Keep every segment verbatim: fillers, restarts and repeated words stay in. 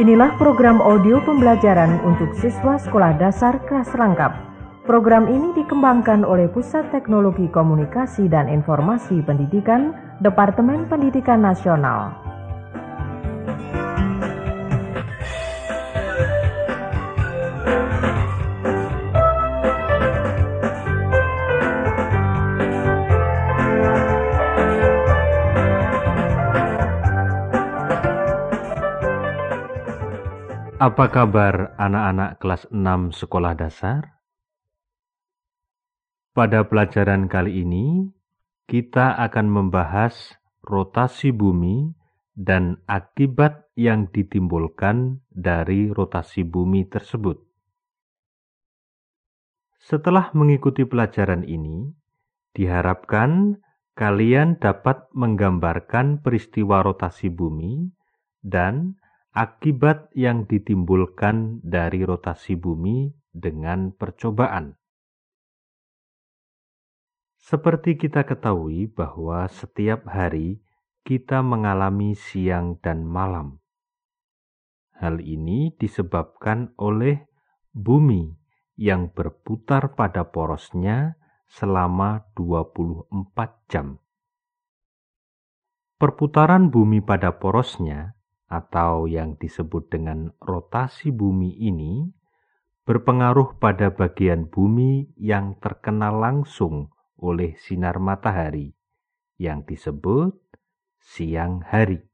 Inilah program audio pembelajaran untuk siswa sekolah dasar kelas rangkap. Program ini dikembangkan oleh Pusat Teknologi Komunikasi dan Informasi Pendidikan, Departemen Pendidikan Nasional. Apa kabar anak-anak kelas enam sekolah dasar? Pada pelajaran kali ini, kita akan membahas rotasi bumi dan akibat yang ditimbulkan dari rotasi bumi tersebut. Setelah mengikuti pelajaran ini, diharapkan kalian dapat menggambarkan peristiwa rotasi bumi dan akibat yang ditimbulkan dari rotasi bumi dengan percobaan. Seperti kita ketahui bahwa setiap hari kita mengalami siang dan malam. Hal ini disebabkan oleh bumi yang berputar pada porosnya selama dua puluh empat jam. Perputaran bumi pada porosnya atau yang disebut dengan rotasi bumi ini berpengaruh pada bagian bumi yang terkena langsung oleh sinar matahari yang disebut siang hari.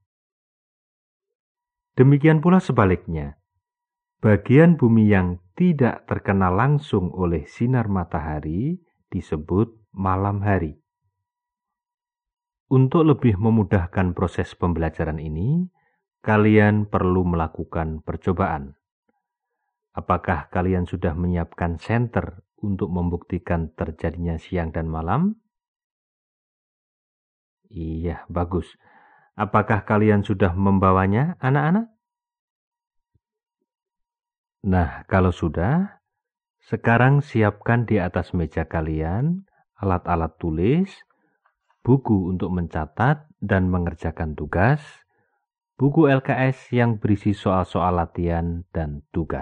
Demikian pula sebaliknya, bagian bumi yang tidak terkena langsung oleh sinar matahari disebut malam hari. Untuk lebih memudahkan proses pembelajaran ini, kalian perlu melakukan percobaan. Apakah kalian sudah menyiapkan senter untuk membuktikan terjadinya siang dan malam? Iya, bagus. Apakah kalian sudah membawanya, anak-anak? Nah, kalau sudah, sekarang siapkan di atas meja kalian alat-alat tulis, buku untuk mencatat dan mengerjakan tugas, buku L K S yang berisi soal-soal latihan dan tugas.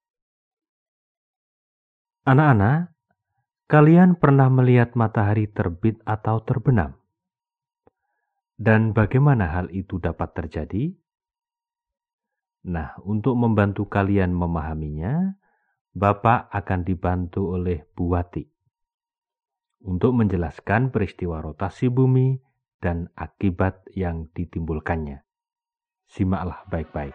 Anak-anak, kalian pernah melihat matahari terbit atau terbenam? Dan bagaimana hal itu dapat terjadi? Nah, untuk membantu kalian memahaminya, Bapak akan dibantu oleh Bu Wati untuk menjelaskan peristiwa rotasi bumi dan akibat yang ditimbulkannya. Simaklah baik-baik.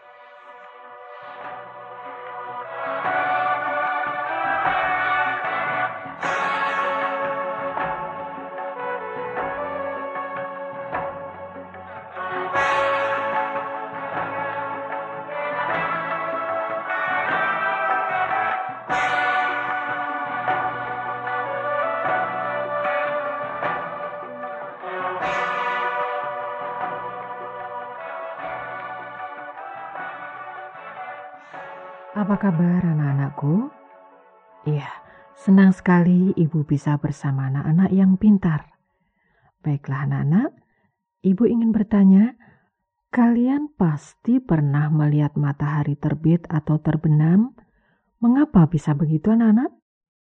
Apa kabar anak-anakku? Iya, senang sekali Ibu bisa bersama anak-anak yang pintar. Baiklah anak-anak, Ibu ingin bertanya, kalian pasti pernah melihat matahari terbit atau terbenam? Mengapa bisa begitu anak-anak?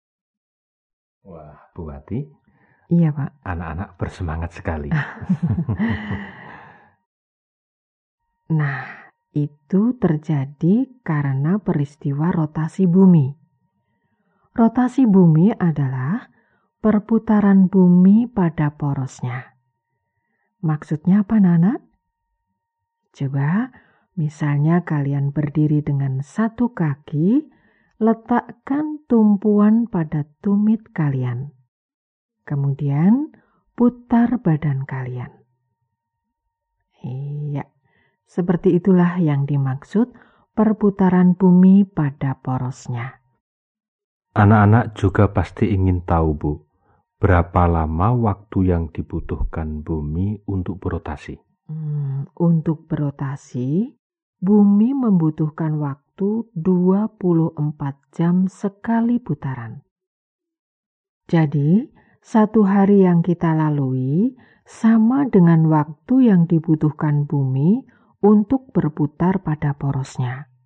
Wah, Bu Wati. Iya, Pak. Anak-anak bersemangat sekali. Nah, itu terjadi karena peristiwa rotasi bumi. Rotasi bumi adalah perputaran bumi pada porosnya. Maksudnya apa, Nana? Coba, misalnya kalian berdiri dengan satu kaki, letakkan tumpuan pada tumit kalian. Kemudian, putar badan kalian. Iya. Seperti itulah yang dimaksud perputaran bumi pada porosnya. Anak-anak juga pasti ingin tahu, Bu, berapa lama waktu yang dibutuhkan bumi untuk berotasi? Hmm, untuk berotasi, bumi membutuhkan waktu dua puluh empat jam sekali putaran. Jadi, satu hari yang kita lalui sama dengan waktu yang dibutuhkan bumi untuk berputar pada porosnya.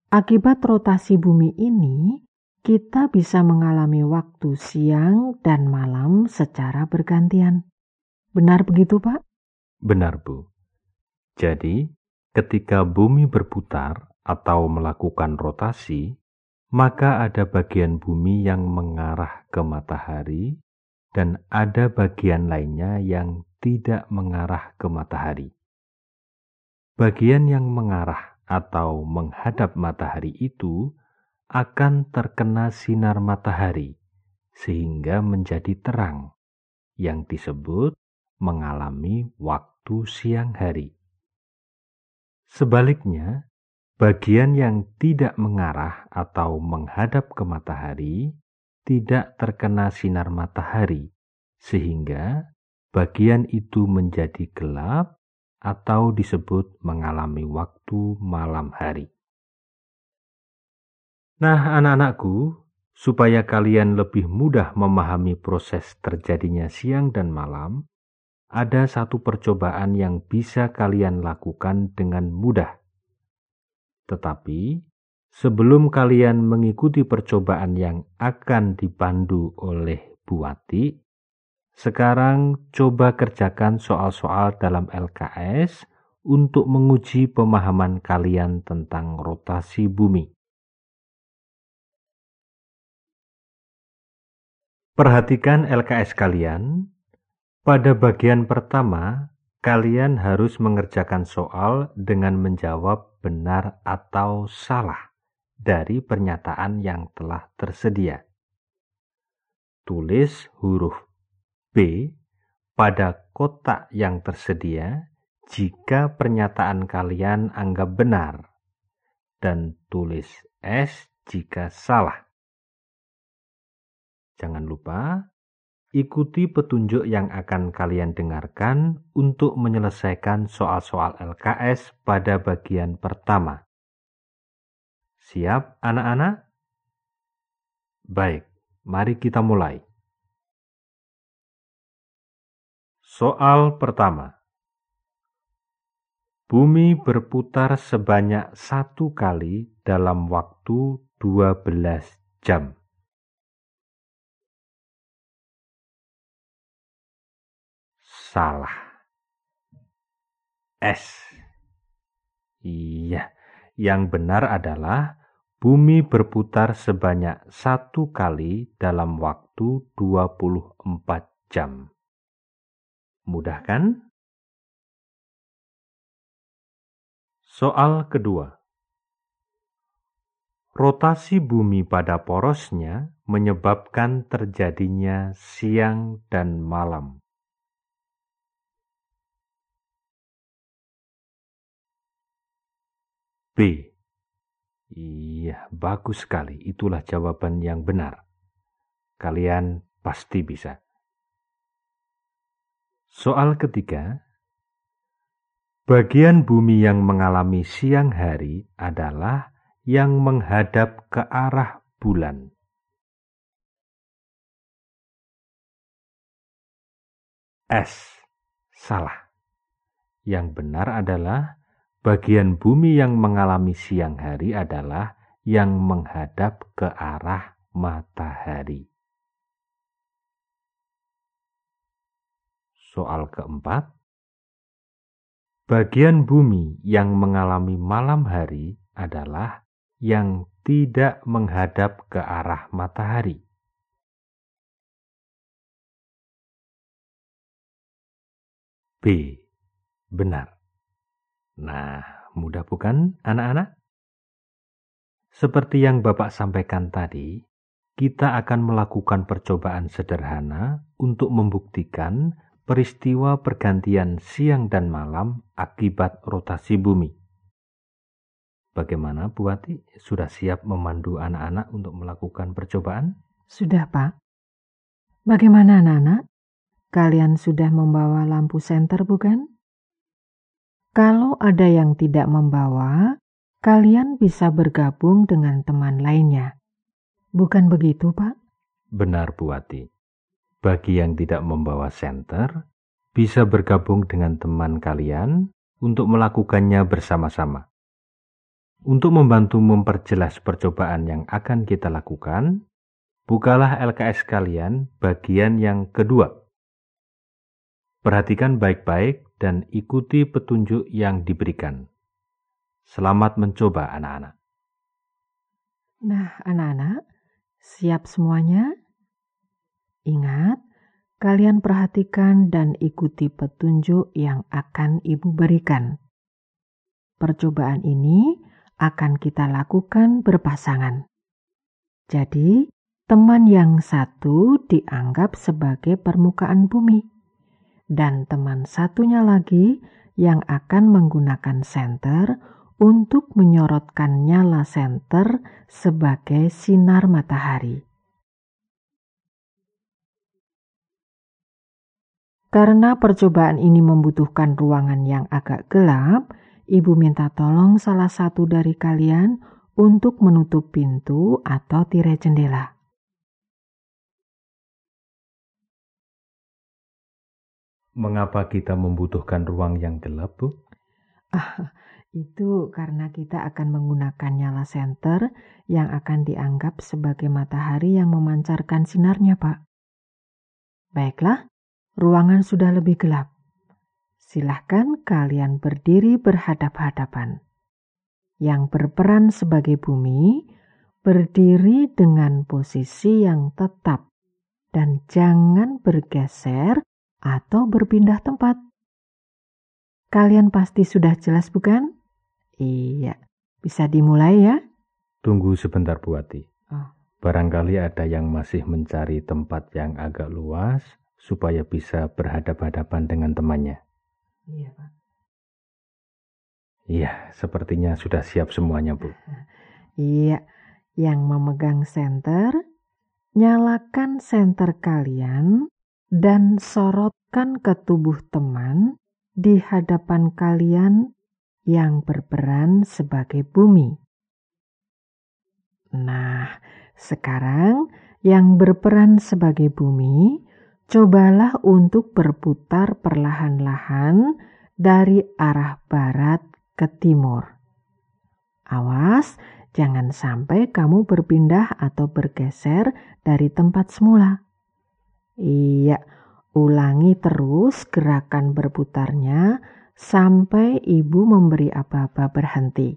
Akibat rotasi bumi ini, kita bisa mengalami waktu siang dan malam secara bergantian. Benar begitu, Pak? Benar, Bu. Jadi, ketika bumi berputar atau melakukan rotasi, maka ada bagian bumi yang mengarah ke matahari dan ada bagian lainnya yang tidak mengarah ke matahari. Bagian yang mengarah atau menghadap matahari itu akan terkena sinar matahari sehingga menjadi terang, yang disebut mengalami waktu siang hari. Sebaliknya, bagian yang tidak mengarah atau menghadap ke matahari tidak terkena sinar matahari, sehingga bagian itu menjadi gelap atau disebut mengalami waktu malam hari. Nah, anak-anakku, supaya kalian lebih mudah memahami proses terjadinya siang dan malam, ada satu percobaan yang bisa kalian lakukan dengan mudah. Tetapi, sebelum kalian mengikuti percobaan yang akan dipandu oleh Bu Wati, sekarang coba kerjakan soal-soal dalam L K S untuk menguji pemahaman kalian tentang rotasi bumi. Perhatikan L K S kalian. Pada bagian pertama, kalian harus mengerjakan soal dengan menjawab benar atau salah dari pernyataan yang telah tersedia. Tulis huruf B pada kotak yang tersedia jika pernyataan kalian anggap benar, dan tulis S jika salah. Jangan lupa ikuti petunjuk yang akan kalian dengarkan untuk menyelesaikan soal-soal L K S pada bagian pertama. Siap, anak-anak? Baik, mari kita mulai. Soal pertama. Bumi berputar sebanyak satu kali dalam waktu dua belas jam. Salah. S. Iya, yang benar adalah bumi berputar sebanyak satu kali dalam waktu dua puluh empat jam. Mudah kan? Soal kedua. Rotasi bumi pada porosnya menyebabkan terjadinya siang dan malam. B. Iya, bagus sekali. Itulah jawaban yang benar. Kalian pasti bisa. Soal ketiga. Bagian bumi yang mengalami siang hari adalah yang menghadap ke arah bulan. S. Salah. Yang benar adalah bagian bumi yang mengalami siang hari adalah yang menghadap ke arah matahari. Soal keempat. Bagian bumi yang mengalami malam hari adalah yang tidak menghadap ke arah matahari. B. Benar. Nah, mudah bukan anak-anak? Seperti yang Bapak sampaikan tadi, kita akan melakukan percobaan sederhana untuk membuktikan peristiwa pergantian siang dan malam akibat rotasi bumi. Bagaimana Bu Wati? Sudah siap memandu anak-anak untuk melakukan percobaan? Sudah, Pak. Bagaimana anak-anak? Kalian sudah membawa lampu senter, bukan? Kalau ada yang tidak membawa, kalian bisa bergabung dengan teman lainnya. Bukan begitu, Pak? Benar, Bu Wati. Bagi yang tidak membawa senter, bisa bergabung dengan teman kalian untuk melakukannya bersama-sama. Untuk membantu memperjelas percobaan yang akan kita lakukan, bukalah L K S kalian bagian yang kedua. Perhatikan baik-baik dan ikuti petunjuk yang diberikan. Selamat mencoba anak-anak. Nah, anak-anak, siap semuanya? Ingat, kalian perhatikan dan ikuti petunjuk yang akan Ibu berikan. Percobaan ini akan kita lakukan berpasangan. Jadi, teman yang satu dianggap sebagai permukaan bumi, dan teman satunya lagi yang akan menggunakan senter untuk menyorotkan nyala senter sebagai sinar matahari. Karena percobaan ini membutuhkan ruangan yang agak gelap, Ibu minta tolong salah satu dari kalian untuk menutup pintu atau tirai jendela. Mengapa kita membutuhkan ruang yang gelap, Bu? Ah, itu karena kita akan menggunakan nyala senter yang akan dianggap sebagai matahari yang memancarkan sinarnya, Pak. Baiklah, ruangan sudah lebih gelap. Silahkan kalian berdiri berhadap-hadapan. Yang berperan sebagai bumi, berdiri dengan posisi yang tetap dan jangan bergeser atau berpindah tempat. Kalian pasti sudah jelas, bukan? Iya, bisa dimulai ya? Tunggu sebentar, Bu Ati. Oh. Barangkali ada yang masih mencari tempat yang agak luas supaya bisa berhadap-hadapan dengan temannya. Iya, Pak. Iya, sepertinya sudah siap semuanya, Bu. Iya, yang memegang senter, nyalakan senter kalian dan sorotkan ke tubuh teman di hadapan kalian yang berperan sebagai bumi. Nah, sekarang yang berperan sebagai bumi, cobalah untuk berputar perlahan-lahan dari arah barat ke timur. Awas, jangan sampai kamu berpindah atau bergeser dari tempat semula. Iya, ulangi terus gerakan berputarnya sampai Ibu memberi aba-aba berhenti.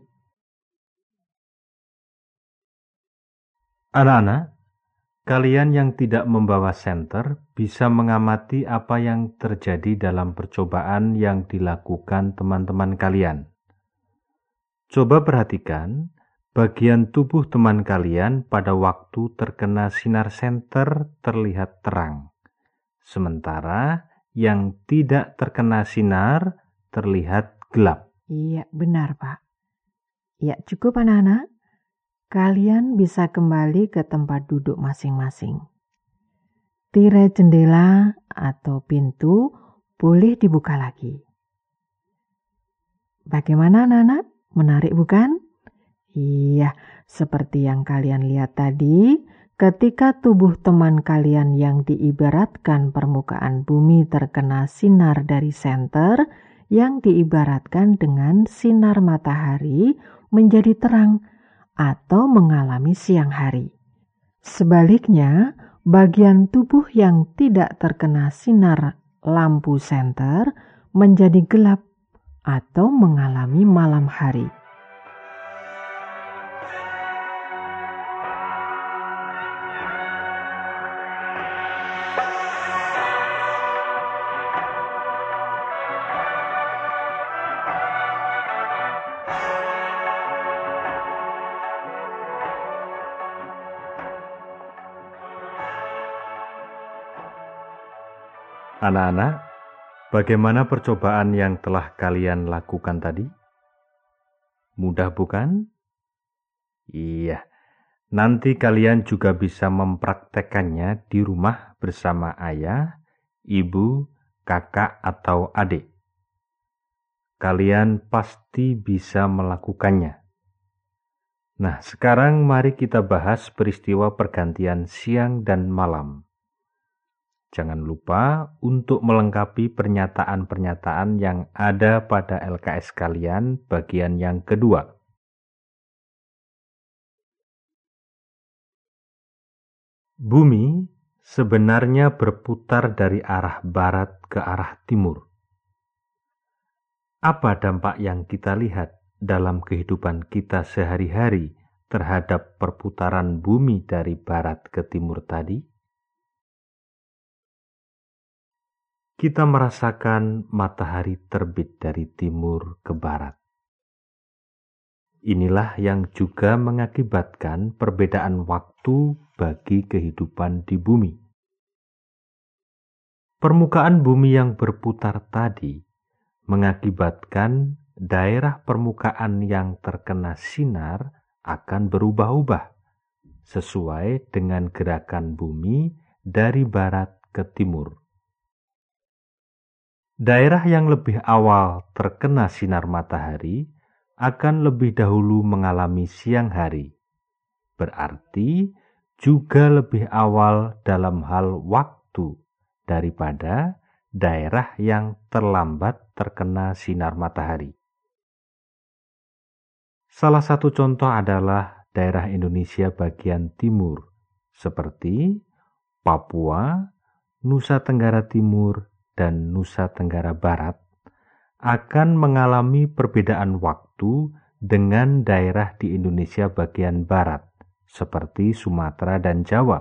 Anak-anak, kalian yang tidak membawa senter bisa mengamati apa yang terjadi dalam percobaan yang dilakukan teman-teman kalian. Coba perhatikan bagian tubuh teman kalian pada waktu terkena sinar senter terlihat terang, sementara yang tidak terkena sinar terlihat gelap. Iya, benar, Pak. Ya, cukup anak-anak. Kalian bisa kembali ke tempat duduk masing-masing. Tirai jendela atau pintu boleh dibuka lagi. Bagaimana anak-anak? Menarik bukan? Iya, seperti yang kalian lihat tadi, ketika tubuh teman kalian yang diibaratkan permukaan bumi terkena sinar dari senter, yang diibaratkan dengan sinar matahari menjadi terang atau mengalami siang hari. Sebaliknya, bagian tubuh yang tidak terkena sinar lampu senter menjadi gelap atau mengalami malam hari. Anak-anak, bagaimana percobaan yang telah kalian lakukan tadi? Mudah bukan? Iya, nanti kalian juga bisa mempraktekannya di rumah bersama ayah, ibu, kakak, atau adik. Kalian pasti bisa melakukannya. Nah, sekarang mari kita bahas peristiwa pergantian siang dan malam. Jangan lupa untuk melengkapi pernyataan-pernyataan yang ada pada L K S kalian bagian yang kedua. Bumi sebenarnya berputar dari arah barat ke arah timur. Apa dampak yang kita lihat dalam kehidupan kita sehari-hari terhadap perputaran bumi dari barat ke timur tadi? Kita merasakan matahari terbit dari timur ke barat. Inilah yang juga mengakibatkan perbedaan waktu bagi kehidupan di bumi. Permukaan bumi yang berputar tadi mengakibatkan daerah permukaan yang terkena sinar akan berubah-ubah sesuai dengan gerakan bumi dari barat ke timur. Daerah yang lebih awal terkena sinar matahari akan lebih dahulu mengalami siang hari, berarti juga lebih awal dalam hal waktu daripada daerah yang terlambat terkena sinar matahari. Salah satu contoh adalah daerah Indonesia bagian timur, seperti Papua, Nusa Tenggara Timur, dan Nusa Tenggara Barat, akan mengalami perbedaan waktu dengan daerah di Indonesia bagian barat, seperti Sumatera dan Jawa.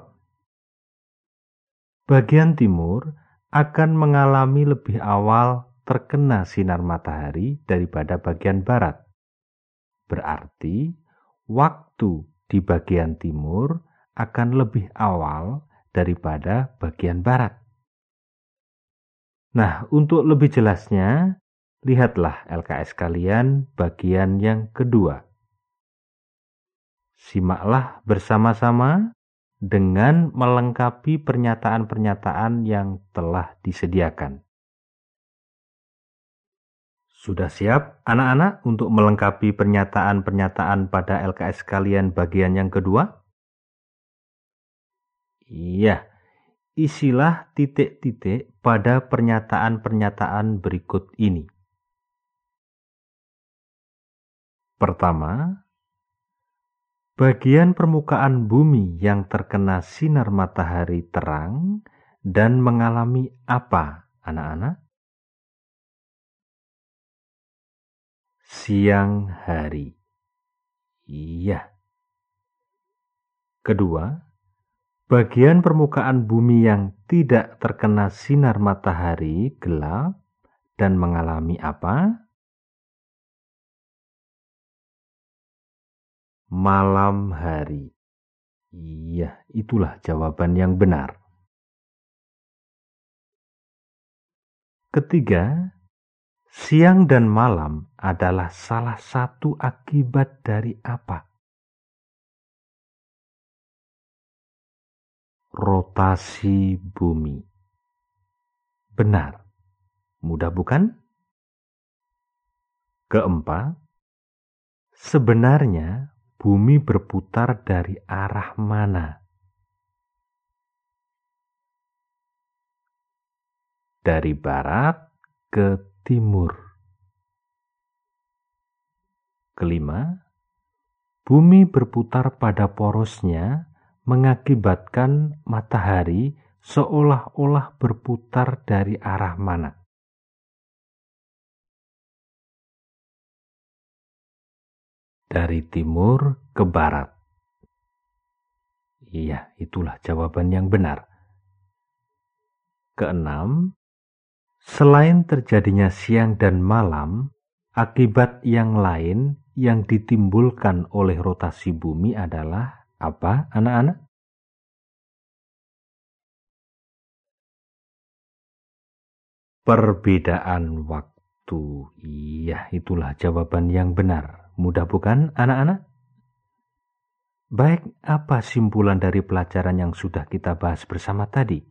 Bagian timur akan mengalami lebih awal terkena sinar matahari daripada bagian barat. Berarti, waktu di bagian timur akan lebih awal daripada bagian barat. Nah, untuk lebih jelasnya, lihatlah L K S kalian bagian yang kedua. Simaklah bersama-sama dengan melengkapi pernyataan-pernyataan yang telah disediakan. Sudah siap anak-anak untuk melengkapi pernyataan-pernyataan pada L K S kalian bagian yang kedua? Iya, isilah titik-titik pada pernyataan-pernyataan berikut ini. Pertama, bagian permukaan bumi yang terkena sinar matahari terang dan mengalami apa, anak-anak? Siang hari. Iya. Kedua, bagian permukaan bumi yang tidak terkena sinar matahari gelap dan mengalami apa? Malam hari. Iya, itulah jawaban yang benar. Ketiga, siang dan malam adalah salah satu akibat dari apa? Rotasi bumi. Benar. Mudah bukan? Keempat, sebenarnya bumi berputar dari arah mana? Dari barat ke timur. Kelima, bumi berputar pada porosnya mengakibatkan matahari seolah-olah berputar dari arah mana? Dari timur ke barat. Iya, itulah jawaban yang benar. Keenam, selain terjadinya siang dan malam, akibat yang lain yang ditimbulkan oleh rotasi bumi adalah apa, anak-anak? Perbedaan waktu. Iya, itulah jawaban yang benar. Mudah bukan, anak-anak? Baik, apa simpulan dari pelajaran yang sudah kita bahas bersama tadi?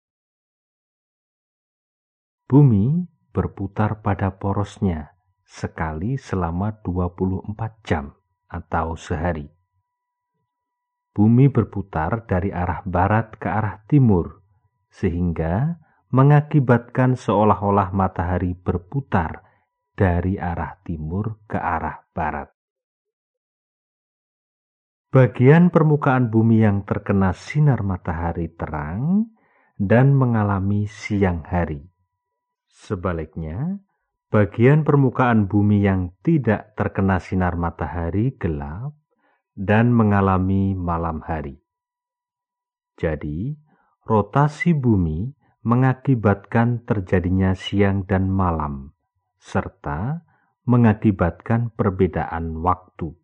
Bumi berputar pada porosnya sekali selama dua puluh empat jam atau sehari. Bumi berputar dari arah barat ke arah timur, sehingga mengakibatkan seolah-olah matahari berputar dari arah timur ke arah barat. bagian permukaan bumi yang terkena sinar matahari terang dan mengalami siang hari. Sebaliknya, bagian permukaan bumi yang tidak terkena sinar matahari gelap dan mengalami malam hari. Jadi, rotasi bumi mengakibatkan terjadinya siang dan malam, serta mengakibatkan perbedaan waktu.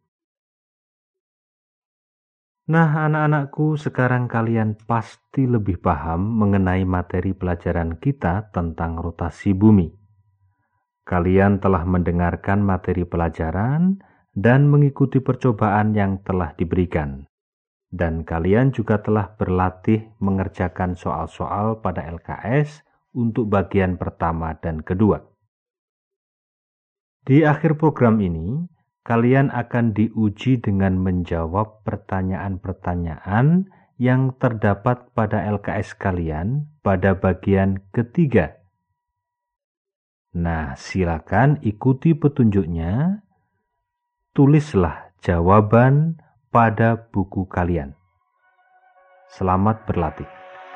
Nah, anak-anakku, sekarang kalian pasti lebih paham mengenai materi pelajaran kita tentang rotasi bumi. Kalian telah mendengarkan materi pelajaran dan mengikuti percobaan yang telah diberikan. Dan kalian juga telah berlatih mengerjakan soal-soal pada L K S untuk bagian pertama dan kedua. Di akhir program ini, kalian akan diuji dengan menjawab pertanyaan-pertanyaan yang terdapat pada L K S kalian pada bagian ketiga. Nah, silakan ikuti petunjuknya. Tulislah jawaban pada buku kalian. Selamat berlatih.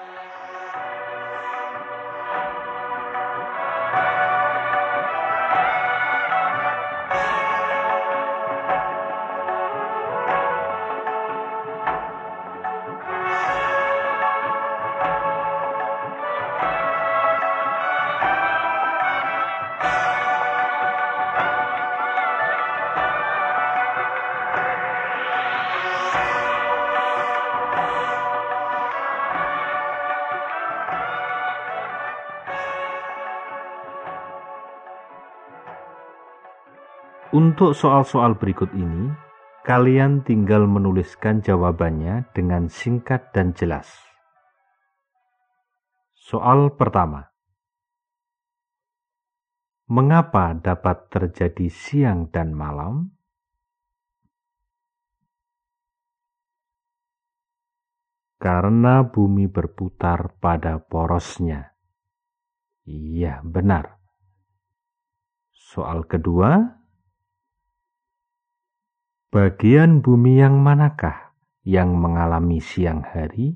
Untuk soal-soal berikut ini, kalian tinggal menuliskan jawabannya dengan singkat dan jelas. Soal pertama. Mengapa dapat terjadi siang dan malam? Karena bumi berputar pada porosnya. Iya, benar. Soal kedua. Bagian bumi yang manakah yang mengalami siang hari?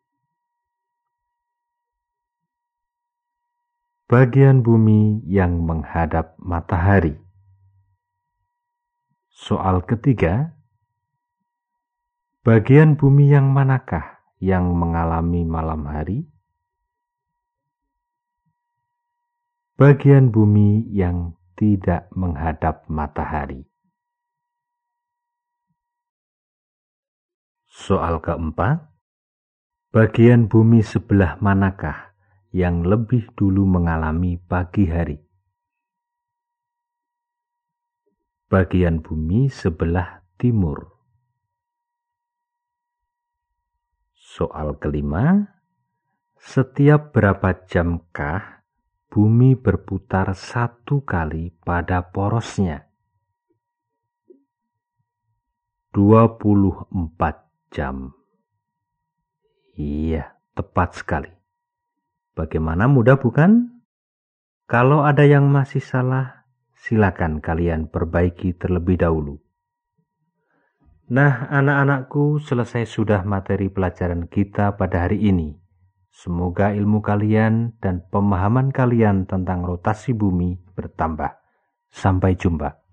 Bagian bumi yang menghadap matahari. Soal ketiga. Bagian bumi yang manakah yang mengalami malam hari? Bagian bumi yang tidak menghadap matahari. Soal keempat, bagian bumi sebelah manakah yang lebih dulu mengalami pagi hari? Bagian bumi sebelah timur. Soal kelima, setiap berapa jamkah bumi berputar satu kali pada porosnya? dua puluh empat jam. Iya, tepat sekali. Bagaimana, mudah bukan? Kalau ada yang masih salah, silakan kalian perbaiki terlebih dahulu. Nah, anak-anakku, selesai sudah materi pelajaran kita pada hari ini. Semoga ilmu kalian dan pemahaman kalian tentang rotasi bumi bertambah. Sampai jumpa.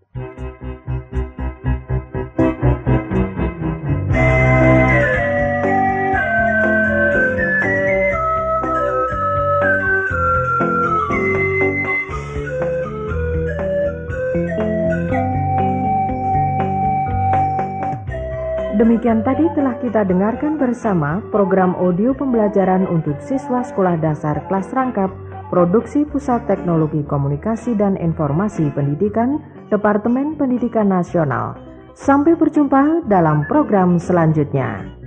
Demikian tadi telah kita dengarkan bersama program audio pembelajaran untuk siswa sekolah dasar kelas rangkap, produksi Pusat Teknologi Komunikasi dan Informasi Pendidikan, Departemen Pendidikan Nasional. Sampai berjumpa dalam program selanjutnya.